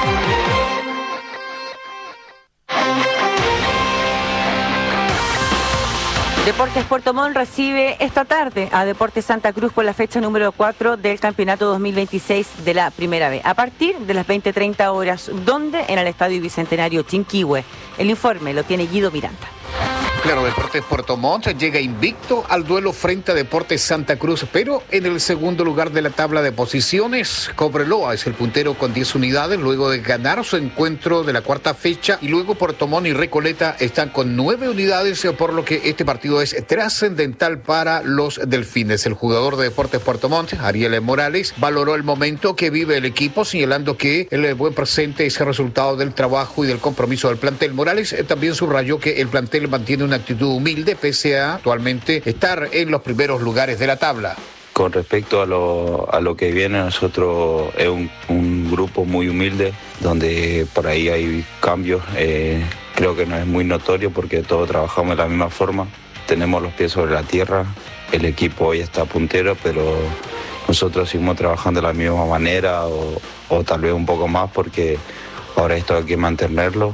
Speaker 7: Deportes Puerto Montt recibe esta tarde a Deportes Santa Cruz por la fecha número 4 del campeonato 2026 de la Primera B. A partir de las 20:30 horas, donde en el Estadio Bicentenario Chinquihue. El informe lo tiene Guido Miranda.
Speaker 22: Claro, Deportes Puerto Montt llega invicto al duelo frente a Deportes Santa Cruz, pero en el segundo lugar de la tabla de posiciones. Cobreloa es el puntero con 10 unidades luego de ganar su encuentro de la cuarta fecha, y luego Puerto Montt y Recoleta están con 9 unidades, por lo que este partido es trascendental para los delfines. El jugador de Deportes Puerto Montt, Ariel Morales, valoró el momento que vive el equipo, señalando que el buen presente es el resultado del trabajo y del compromiso del plantel. Morales también subrayó que el plantel mantiene una actitud humilde pese a actualmente estar en los primeros lugares de la tabla.
Speaker 4: Con respecto a lo que viene, nosotros es un grupo muy humilde, donde por ahí hay cambios. Creo que no es muy notorio porque todos trabajamos de la misma forma, tenemos los pies sobre la tierra, el equipo hoy está puntero, pero nosotros seguimos trabajando de la misma manera o tal vez un poco más, porque ahora esto hay que mantenerlo.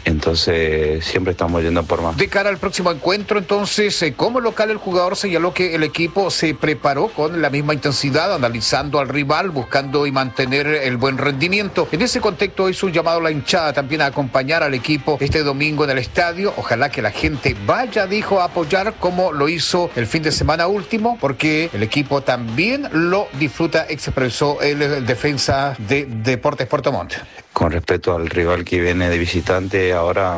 Speaker 4: Entonces siempre estamos yendo por más.
Speaker 22: De cara al próximo encuentro, entonces, como local, el jugador señaló que el equipo se preparó con la misma intensidad, analizando al rival, buscando y mantener el buen rendimiento. En ese contexto hizo un llamado a la hinchada también a acompañar al equipo este domingo en el estadio. Ojalá que la gente vaya, dijo, a apoyar como lo hizo el fin de semana último, porque el equipo también lo disfruta, expresó el defensa de Deportes Puerto Montt.
Speaker 4: Con respecto al rival que viene de visitante, ahora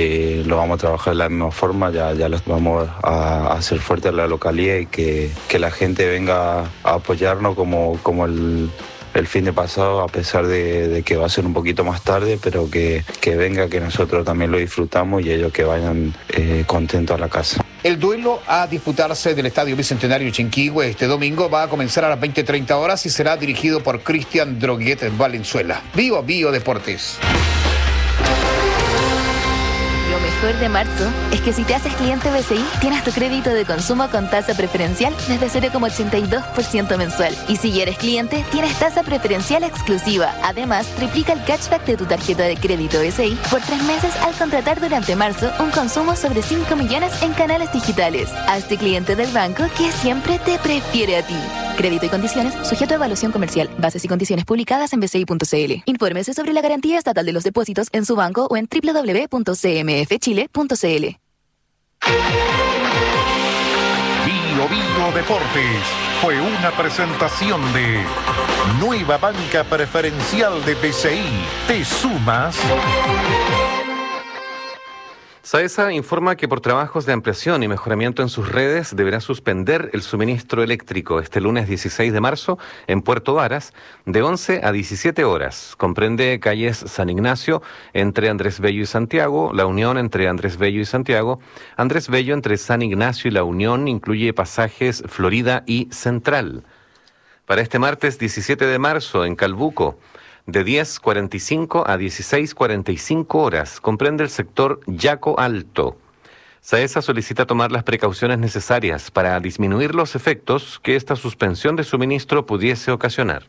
Speaker 4: lo vamos a trabajar de la misma forma, ya los vamos a hacer fuerte a la localidad y que la gente venga a apoyarnos como el fin de pasado, a pesar de que va a ser un poquito más tarde, pero que venga, que nosotros también lo disfrutamos y ellos que vayan contentos a la casa.
Speaker 22: El duelo a disputarse del Estadio Bicentenario Chinquihue este domingo va a comenzar a las 20:30 horas y será dirigido por Cristian Droguet Valenzuela. Biobío Deportes.
Speaker 5: Lo mejor de marzo es que si te haces cliente BCI, tienes tu crédito de consumo con tasa preferencial desde 0,82% mensual. Y si eres cliente, tienes tasa preferencial exclusiva. Además, triplica el cashback de tu tarjeta de crédito BCI por 3 meses al contratar durante marzo un consumo sobre 5 millones en canales digitales. Hazte cliente del banco que siempre te prefiere a ti. Crédito y condiciones sujeto a evaluación comercial. Bases y condiciones publicadas en bci.cl. Infórmese sobre la garantía estatal de los depósitos en su banco o en www.cmfchile.cl.
Speaker 6: Biobío Deportes fue una presentación de Nueva Banca Preferencial de BCI. ¿Te sumas?
Speaker 8: SAESA informa que por trabajos de ampliación y mejoramiento en sus redes deberá suspender el suministro eléctrico este lunes 16 de marzo en Puerto Varas de 11 a 17 horas. Comprende calles San Ignacio entre Andrés Bello y Santiago, La Unión entre Andrés Bello y Santiago, Andrés Bello entre San Ignacio y La Unión, incluye pasajes Florida y Central. Para este martes 17 de marzo en Calbuco, de 10:45 a 16:45 horas, comprende el sector Yaco Alto. SAESA solicita tomar las precauciones necesarias para disminuir los efectos que esta suspensión de suministro pudiese ocasionar.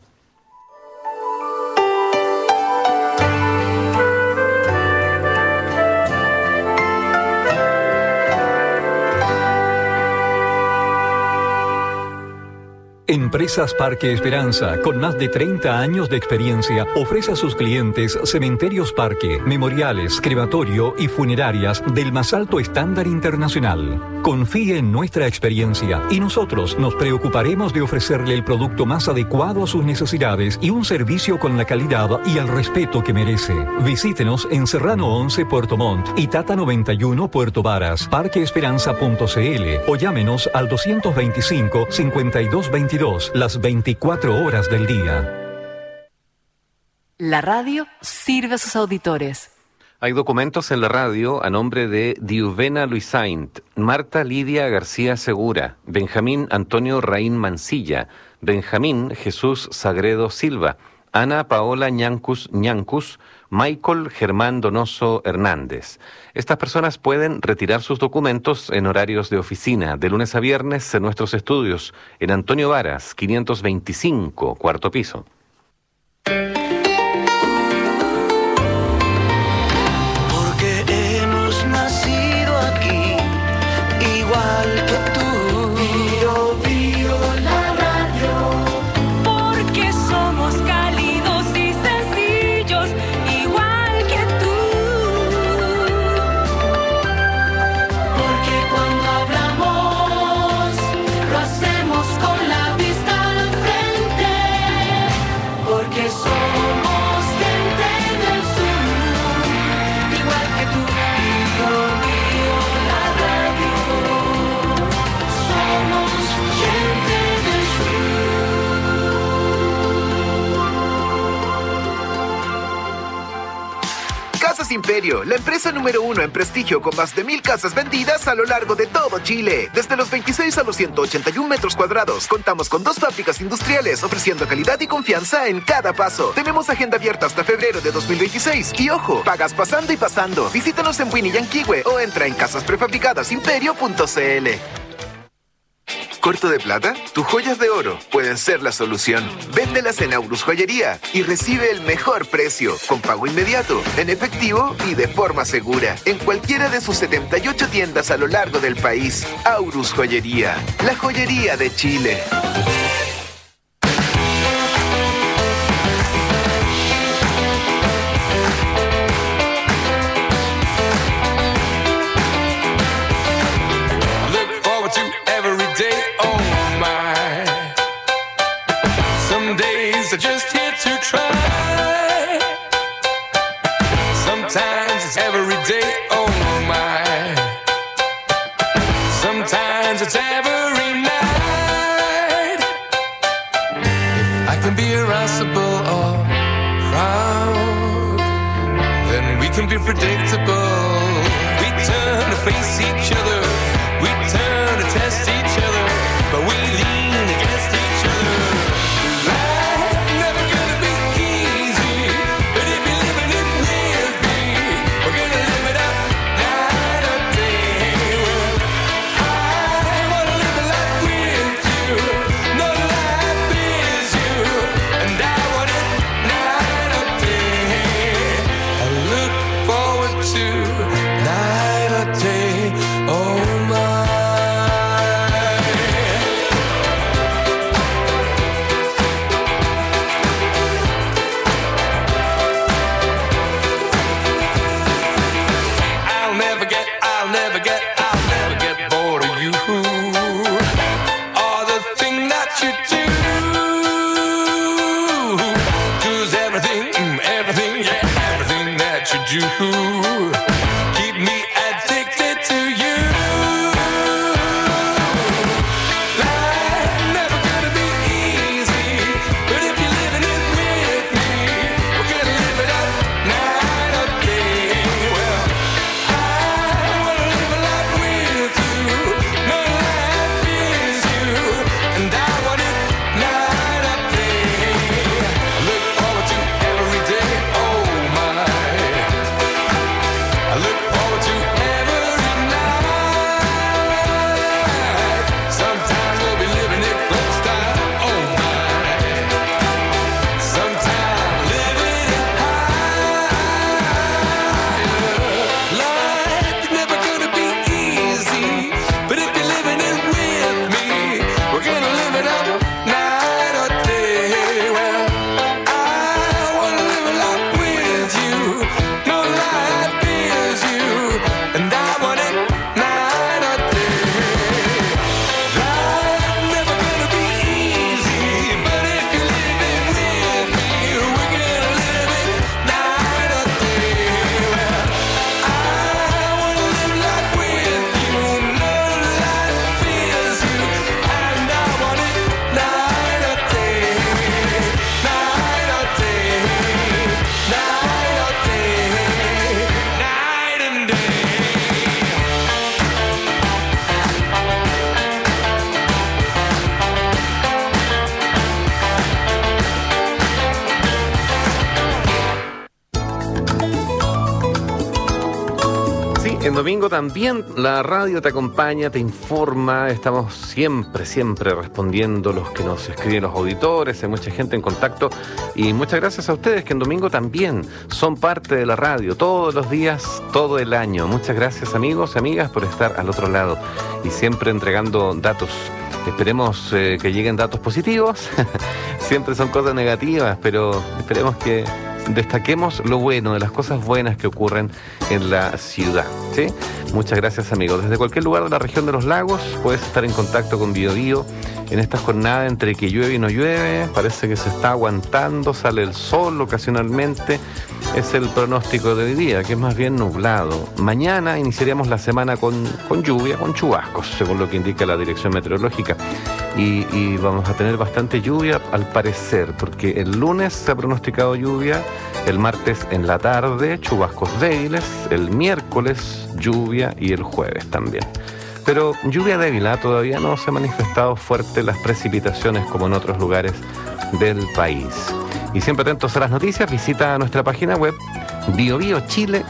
Speaker 17: Empresas Parque Esperanza, con más de 30 años de experiencia, ofrece a sus clientes cementerios parque, memoriales, crematorio y funerarias del más alto estándar internacional. Confíe en nuestra experiencia y nosotros nos preocuparemos de ofrecerle el producto más adecuado a sus necesidades y un servicio con la calidad y el respeto que merece. Visítenos en Serrano 11 Puerto Montt y Tata 91 Puerto Varas, parqueesperanza.cl o llámenos al 225-5222 las 24 horas del día.
Speaker 3: La radio sirve a sus auditores.
Speaker 8: Hay documentos en la radio a nombre de Diuvena Luisaint, Marta Lidia García Segura, Benjamín Antonio Raín Mancilla, Benjamín Jesús Sagredo Silva, Ana Paola Ñancus, Michael Germán Donoso Hernández. Estas personas pueden retirar sus documentos en horarios de oficina, de lunes a viernes en nuestros estudios, en Antonio Varas, 525, cuarto piso.
Speaker 9: Igual que tú, Bío, Bío, la radio. Porque somos cálidos y sencillos, igual que tú. Porque cuando hablamos, lo hacemos con la vista al frente. Porque somos gente del sur, igual que tú, Bío, Bío, la radio.
Speaker 10: Casas Imperio, la empresa número 1 en prestigio con más de 1,000 casas vendidas a lo largo de todo Chile. Desde los 26 a los 181 metros cuadrados, contamos con 2 fábricas industriales ofreciendo calidad y confianza en cada paso. Tenemos agenda abierta hasta febrero de 2026 y ojo, pagas pasando y pasando. Visítanos en Winnie Yanquihue o entra en casasprefabricadosimperio.cl. ¿Corto de plata? Tus joyas de oro pueden ser la solución. Véndelas en Aurus Joyería y recibe el mejor precio, con pago inmediato, en efectivo y de forma segura, en cualquiera de sus 78 tiendas a lo largo del país. Aurus Joyería, la joyería de Chile.
Speaker 9: Just here to try. Sometimes it's every day, oh my. Sometimes it's every night. If I can be irascible or proud, then we can be predictable. We turn to face each other, we turn to test each other, but we lean against each other.
Speaker 8: En domingo también la radio te acompaña, te informa, estamos siempre respondiendo los que nos escriben los auditores, hay mucha gente en contacto y muchas gracias a ustedes que en domingo también son parte de la radio, todos los días, todo el año. Muchas gracias amigos y amigas por estar al otro lado y siempre entregando datos. Esperemos que lleguen datos positivos, siempre son cosas negativas, pero esperemos que destaquemos lo bueno, de las cosas buenas que ocurren en la ciudad, ¿sí? Muchas gracias amigos. Desde cualquier lugar de la región de los lagos puedes estar en contacto con Bio Bio en esta jornada entre que llueve y no llueve. Parece que se está aguantando, sale el sol ocasionalmente. Es el pronóstico de hoy día, que es más bien nublado. Mañana iniciaríamos la semana con lluvia, con chubascos, según lo que indica la dirección meteorológica. Y vamos a tener bastante lluvia al parecer, porque el lunes se ha pronosticado lluvia, el martes en la tarde, chubascos débiles, el miércoles lluvia y el jueves también. Pero lluvia débil, todavía no se han manifestado fuerte las precipitaciones como en otros lugares del país. Y siempre atentos a las noticias, visita nuestra página web biobiochile.cl.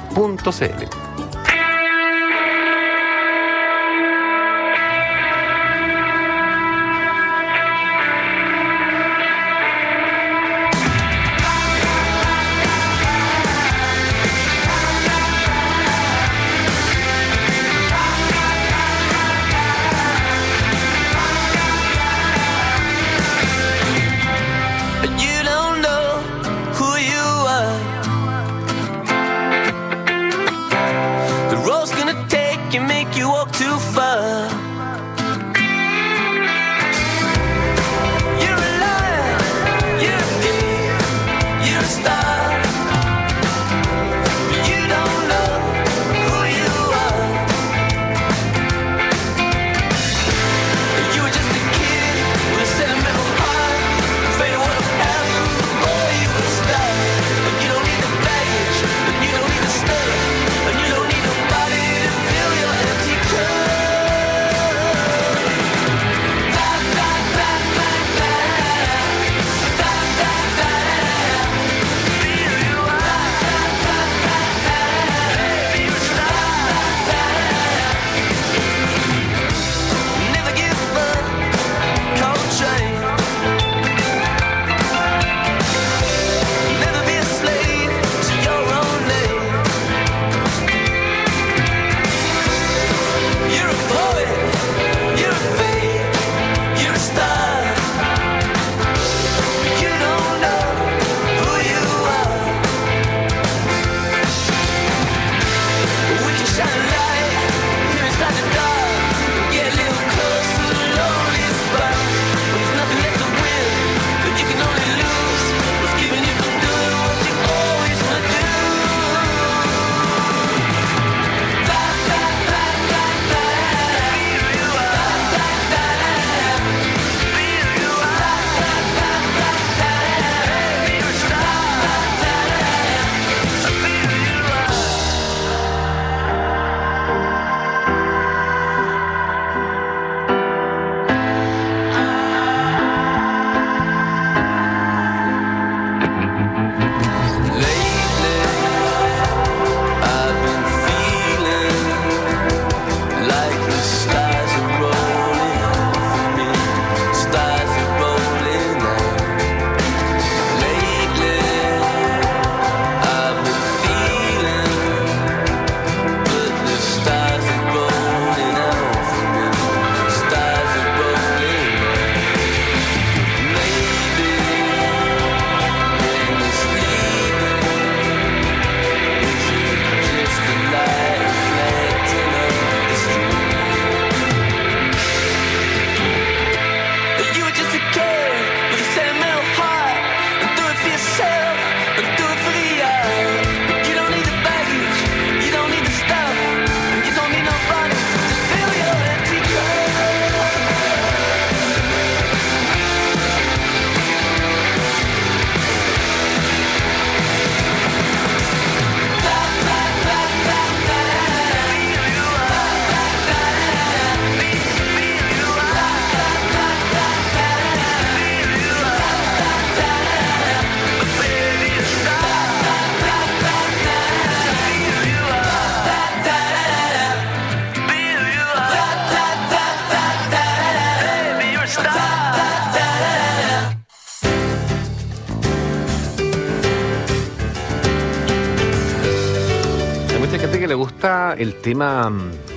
Speaker 8: le gusta el tema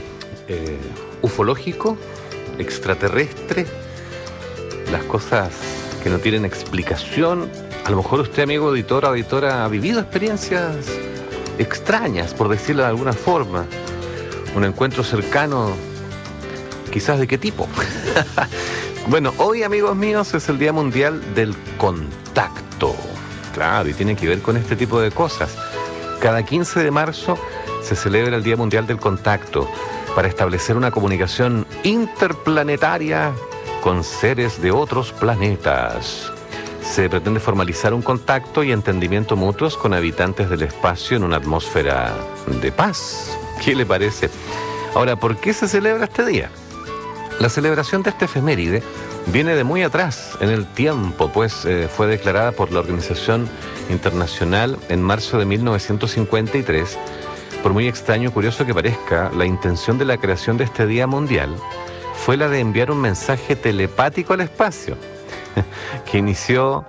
Speaker 8: ufológico, extraterrestre, las cosas que no tienen explicación. A lo mejor usted, amigo auditor o auditora, ha vivido experiencias extrañas, por decirlo de alguna forma. Un encuentro cercano, quizás de qué tipo. Bueno, hoy, amigos míos, es el Día Mundial del Contacto. Claro, y tiene que ver con este tipo de cosas. Cada 15 de marzo se celebra el Día Mundial del Contacto para establecer una comunicación interplanetaria con seres de otros planetas. Se pretende formalizar un contacto y entendimiento mutuos con habitantes del espacio en una atmósfera de paz. ¿Qué le parece? Ahora, ¿por qué se celebra este día? La celebración de esta efeméride viene de muy atrás en el tiempo, pues fue declarada por la Organización Internacional en marzo de 1953. Por muy extraño y curioso que parezca, la intención de la creación de este Día Mundial fue la de enviar un mensaje telepático al espacio, que inició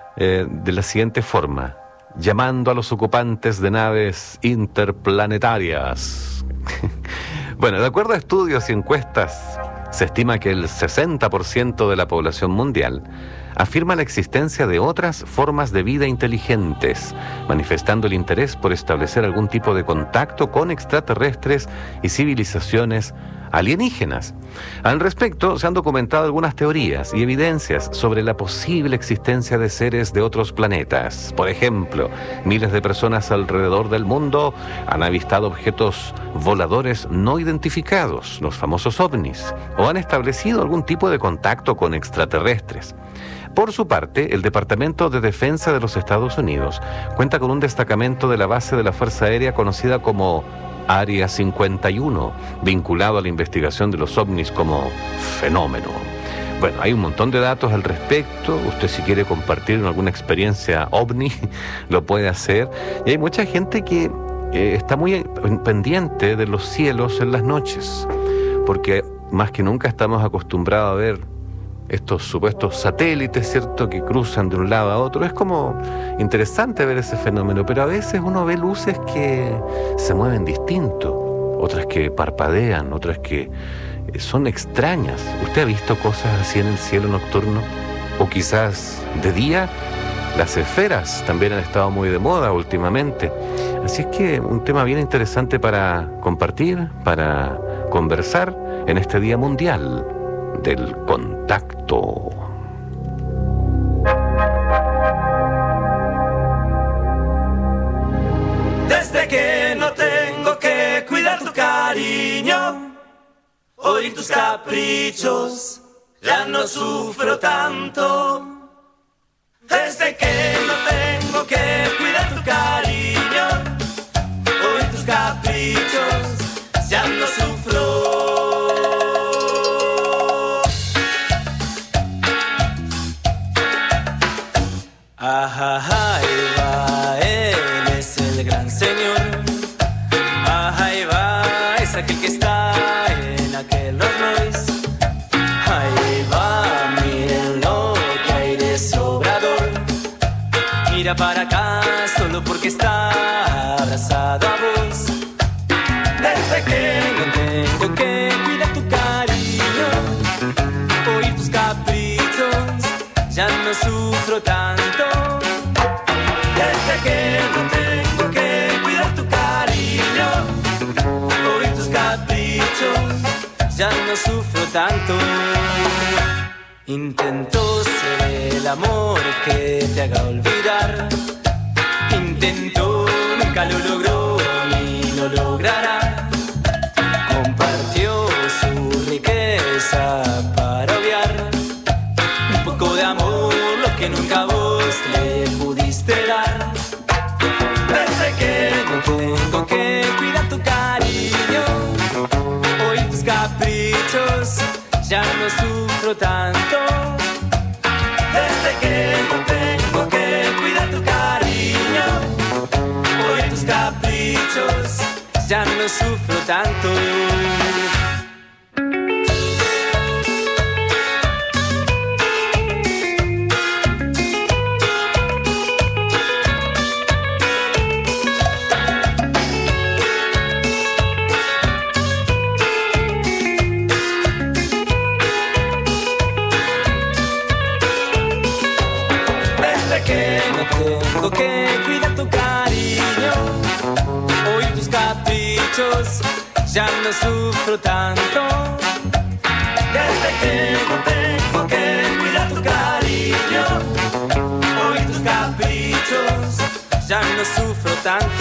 Speaker 8: de la siguiente forma: llamando a los ocupantes de naves interplanetarias. Bueno, de acuerdo a estudios y encuestas, se estima que el 60% de la población mundial afirma la existencia de otras formas de vida inteligentes, manifestando el interés por establecer algún tipo de contacto con extraterrestres y civilizaciones alienígenas. Al respecto, se han documentado algunas teorías y evidencias sobre la posible existencia de seres de otros planetas. Por ejemplo, miles de personas alrededor del mundo han avistado objetos voladores no identificados, los famosos ovnis, o han establecido algún tipo de contacto con extraterrestres. Por su parte, el Departamento de Defensa de los Estados Unidos cuenta con un destacamento de la base de la Fuerza Aérea conocida como Área 51, vinculado a la investigación de los ovnis como fenómeno. Bueno, hay un montón de datos al respecto. Usted, si quiere compartir alguna experiencia ovni, lo puede hacer. Y hay mucha gente que está muy pendiente de los cielos en las noches, porque más que nunca estamos acostumbrados a ver estos supuestos satélites, ¿cierto?, que cruzan de un lado a otro. Es como interesante ver ese fenómeno, pero a veces uno ve luces que se mueven distinto, otras que parpadean, otras que son extrañas. ¿Usted ha visto cosas así en el cielo nocturno? O quizás de día. Las esferas también han estado muy de moda últimamente. Así es que un tema bien interesante para compartir, para conversar en este Día Mundial del Contacto.
Speaker 11: Desde que no tengo que cuidar tu cariño, oír tus caprichos, ya no sufro tanto. Desde que no tengo que cuidar tu cariño, oír tus caprichos, ya no sufro. Ajá, ahí va, él es el gran señor. Ajá, ahí va, es aquel que está en aquel Rolls Royce. Ahí va, mírenlo, que aire sobrador. Mira para acá, solo porque está abrazado a vos. Desde que no tengo que cuidar tu cariño, oír tus caprichos, ya no sufro tanto. Desde que no tengo que cuidar tu cariño, oír tus caprichos, ya no sufro tanto. Intento ser el amor que te haga olvidar. Intento, nunca lo logró ni lo logrará. Compartió su riqueza para obviar un poco de amor, lo que nunca vos le pudiste dar. Desde que no tengo que cuidar tu cariño, oír tus caprichos, ya no sufro tanto. Desde que no tengo que cuidar tu cariño, oír tus caprichos, ya no sufro tanto. Desde que no tengo que cuidar tu cariño, oír tus caprichos, ya no sufro tanto. Desde que no tengo que cuidar tu cariño, oír tus caprichos, ya no sufro tanto.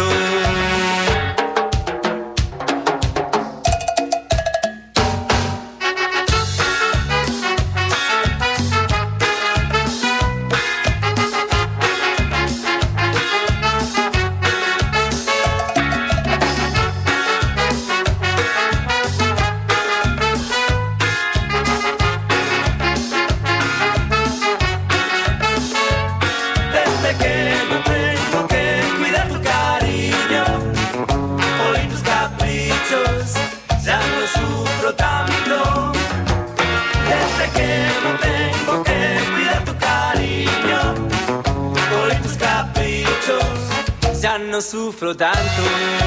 Speaker 11: No sufro tanto.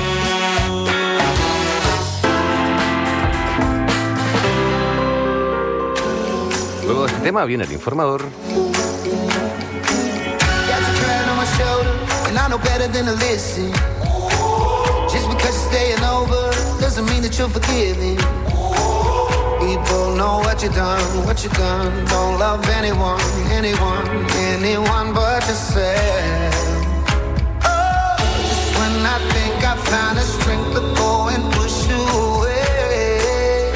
Speaker 8: Luego de este tema viene el informador.
Speaker 13: People know what you done. Don't love anyone but yourself. I think I found the strength to go and push you away.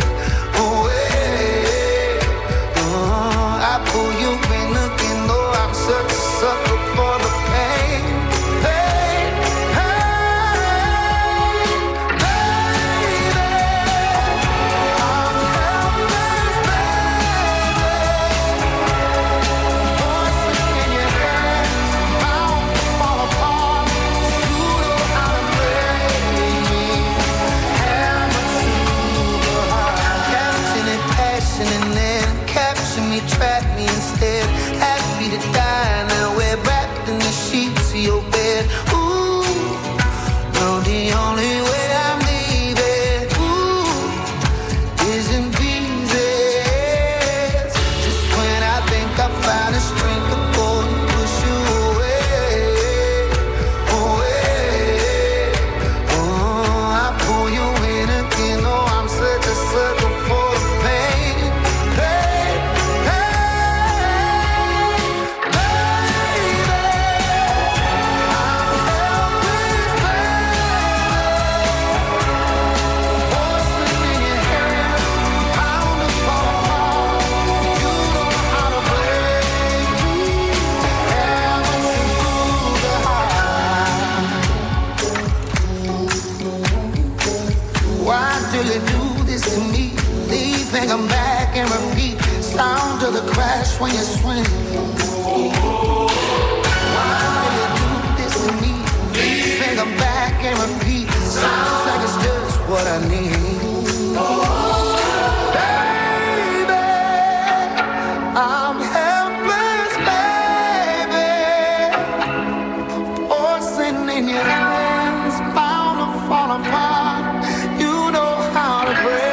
Speaker 13: I pull you in again, though I'm such a sucker for the pain. Trap me instead, happy to die. Now we're wrapped in the sheets of your bed. Ooh, no, the only way I'm leaving, is in pieces. Just when I think I found the strength to go and push you away. I pull you in again, oh, I'm such a sucker for the pain. Come back and repeat sound of the crash when you swing. Why do you do this to me? Think I'm back and repeat. Sounds like it's just what I need. Baby, I'm helpless, baby. Forcing in your hands, bound to fall apart. You know how to break.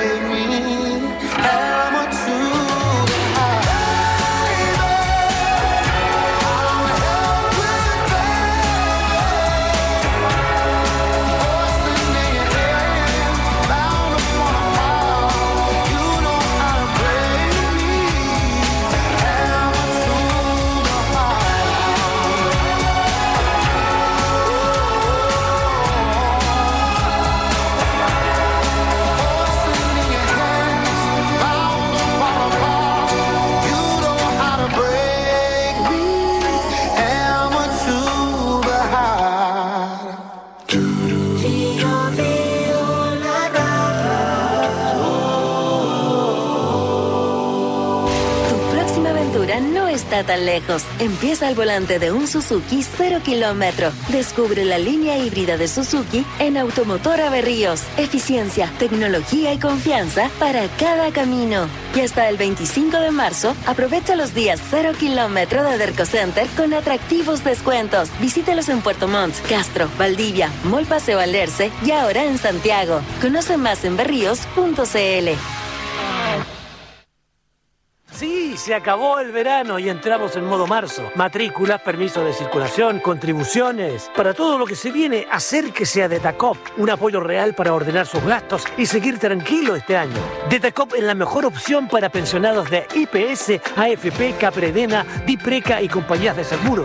Speaker 14: está tan lejos. Empieza al volante de un Suzuki 0 kilómetro. Descubre la línea híbrida de Suzuki en Automotora Berríos. Eficiencia, tecnología y confianza para cada camino. Y hasta el 25 de marzo, aprovecha los días 0 kilómetro de Derco Center con atractivos descuentos. Visítelos en Puerto Montt, Castro, Valdivia, Mall Paseo Alerce y ahora en Santiago. Conoce más en berríos.cl.
Speaker 15: Sí,
Speaker 2: Y se acabó el verano y entramos en modo marzo. Matrículas, permisos de circulación, contribuciones. Para todo lo que se viene, acérquese a Detacop. Un apoyo real para ordenar sus gastos y seguir tranquilo este año. Detacop es la mejor opción para pensionados de IPS, AFP, Capredena, Dipreca y compañías de seguro.